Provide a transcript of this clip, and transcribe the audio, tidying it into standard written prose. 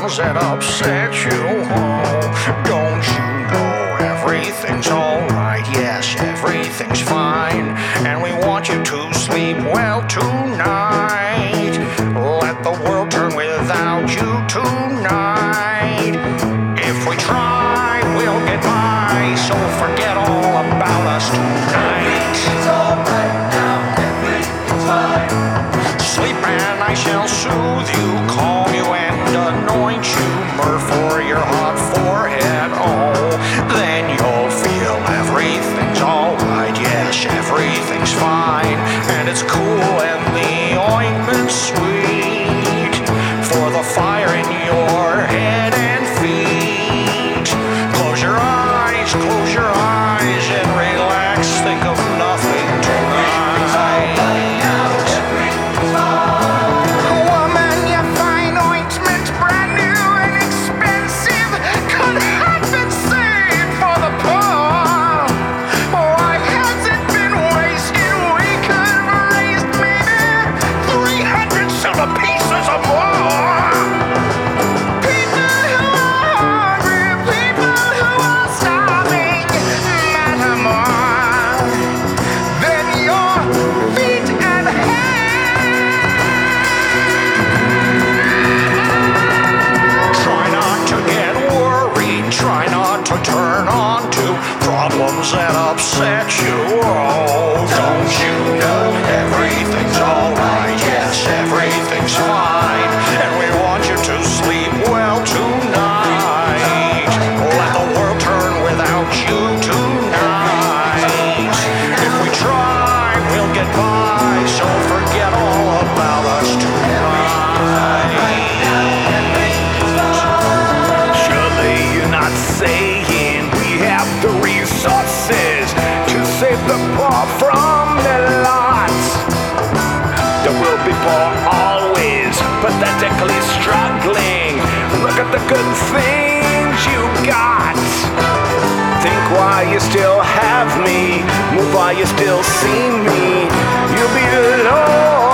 problems that upset you. Oh, don't you know everything's alright? Yes, everything's fine, and we want you to sleep well tonight. Let the world turn without you tonight. If we try, we'll get by, so forget all about us tonight. It's alright now, everything's fine. Sleep and I shall soothe you, calm you and anoint you, myrrh for your hot forehead. Oh, then you'll feel everything's alright. Yes, everything's fine, and it's cool and the ointment's sweet for the fire in your head and feet. Close your eyes and relax. Think of nothing tonight. Woman, you find ointment brand new and expensive. Could have been saved for the poor. Why has it been wasted? We could have raised maybe 300 silver pieces or more. People who are hungry, people who are starving, matter more than your feet and hands. Try not to get worried, try not to turn on to problems that upset you. Oh, don't you know everything's alright? Yes, everything's fine, and we want you to sleep well tonight. Let the world turn without you tonight. If we try, we'll get by, so forget all about us tonight. Surely you're not saying we have the resources to save the poor from the lot. There will be poor always, pathetically struggling. Look at the good things you got. Think why you still have me, move while you still see me. You'll be alone